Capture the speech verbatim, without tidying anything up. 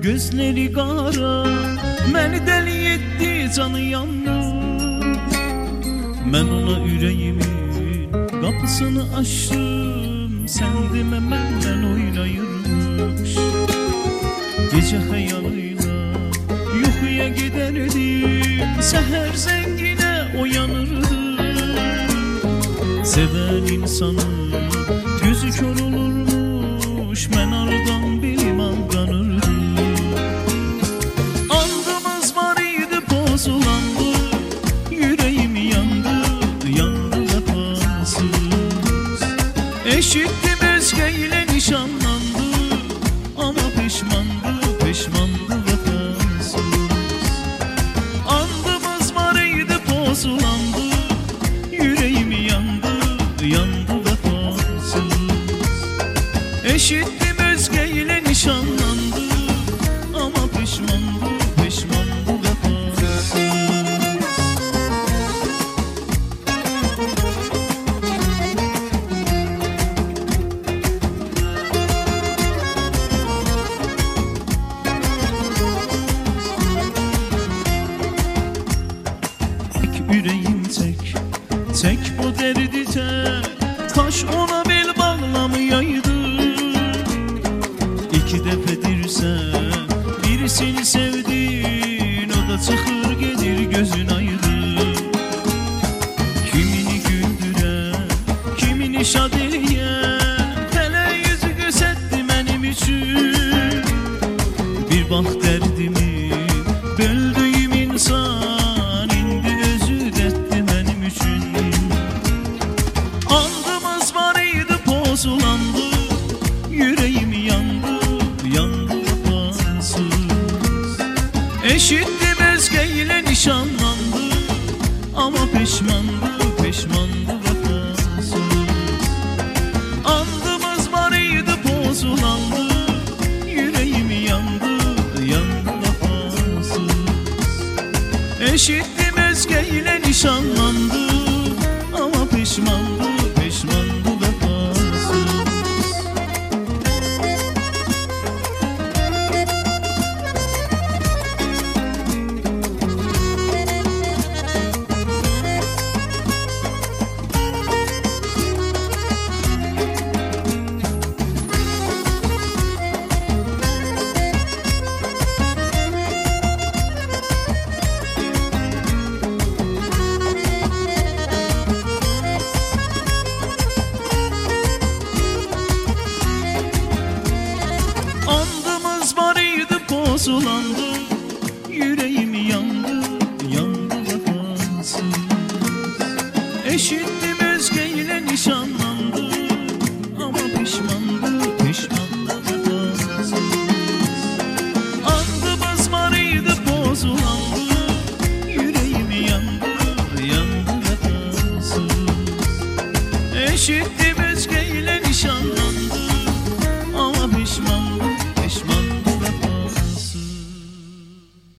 gözleri qara, məni dəli etdi, canı yandı. Mən ona ürəyimin qapısını açdım, sən demə məndən oynayırmış. Gecə xəyalıyla yuxuya gedərdim, səhər zənginə oyanırdım. Sevən insanın gözü kör olurmuş, mən aradan belim aldanırdım. Andımız var idi, pozulandı, yüreğim yandı, yandı vəfasız. Eşitdim özgə ilə nişanlandı, ama peşmandı, peşmandı vəfasız. Andımız var idi, pozulandı, yüreğim yandı, yandı vəfasız. Eşitdim özgə ilə nişanlandı, ama peşmandı, peşmandı vəfasız. Tek yüreğim tek, tek bu derdi tek, kaş ona bel bağlamayaydı. İki dəfədir sən birisini sevdin, o da çıxır gedir gözün aydın. Kimini güldürən, kimini şad eləyən, fələk yüzü göstərdi mənim üçün. Bir bax dərdimi böldüyüm insan, indi özü dərddi mənim üçün. Andımız var idi, pozulandı, yüreğim yandı, yandı vəfasız. Eşitdim özgə ilə nişanlandı, ama peşmandı, peşmandı vəfasız. Andımız var idi, pozulandı, yüreğim yandı, yandı vəfasız. Eşitdim özgə ilə nişanlandı, ama peşmandı, peşmandı vəfasız. Andımız var idi, pozulandı, yüreğim yandı, yandı vəfasız. Eşitdim özgə ilə nişanlandı, ama peşmandı, peşmandı vəfasız. Andımız var idi, pozulandı, yüreğim yandı, yandı vəfasız. Eşitdim